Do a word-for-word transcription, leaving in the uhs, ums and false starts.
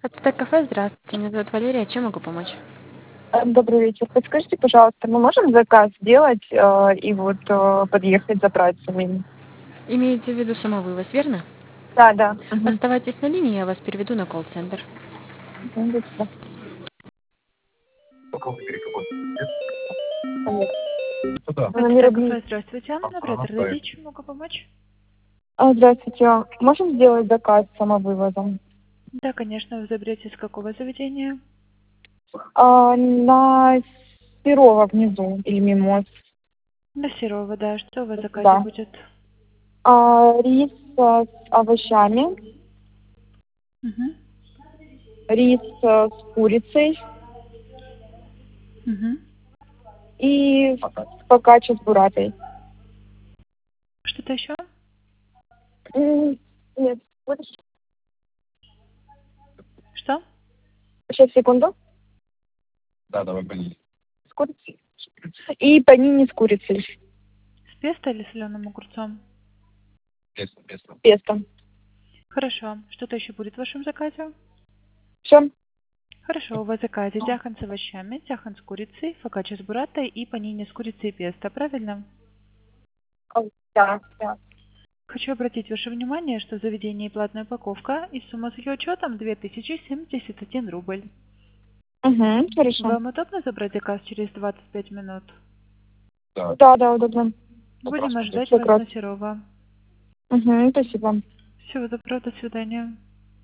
Это кафе, здравствуйте, меня зовут Валерия, чем могу помочь? Э, Добрый вечер. Подскажите, пожалуйста, мы можем заказ сделать э, и вот э, подъехать забрать самим? Имеете в виду самовывоз, верно? Да, да. Угу. Оставайтесь на линии, я вас переведу на колл-центр. Номер ВТК объявления. кафе, здравствуйте. Анна, оператор Дадич, чем могу помочь? А, Здравствуйте. Можем сделать заказ самовывозом? Да, конечно, вы заберете с какого заведения? А, на Серова внизу или мимоз. На Серова, да. Что у вас в заказе Да. будет? А, рис э, с овощами, Угу. рис э, с курицей Угу. и фокаччо с буратой. Что-то еще? М, Нет, вот Что? сейчас, секунду. Да, давай панини. С курицей. И панини с курицей. С песто или соленым огурцом? Песто, песто. Песто. Хорошо. Что-то еще будет в вашем заказе? Все? Хорошо, у вас в заказе тяхан с овощами, тяхан с курицей, фокаччо с буратой и панини с курицей и песто, правильно? Да, да. Хочу обратить ваше внимание, что в заведении платная упаковка и сумма с ее учетом две тысячи семьдесят один рубль. Угу, хорошо. Вам удобно забрать заказ через двадцать пять минут? Да. Да, да, удобно. Будем Вопрос. ожидать Всё, вас крас- на Серова. Угу, спасибо. Всего доброго, до свидания.